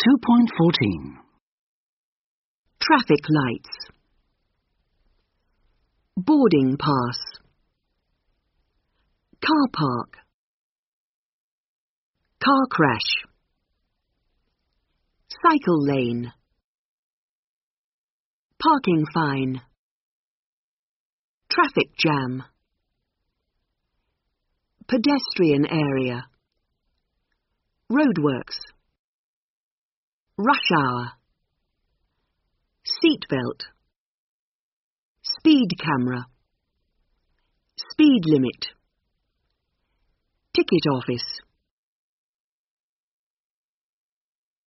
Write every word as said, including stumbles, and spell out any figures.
two point fourteen. Traffic lights. Boarding pass. Car park. Car crash. Cycle lane. Parking fine. Traffic jam. Pedestrian area. Roadworks. Rush hour. Seatbelt. Speed camera. Speed limit. Ticket office.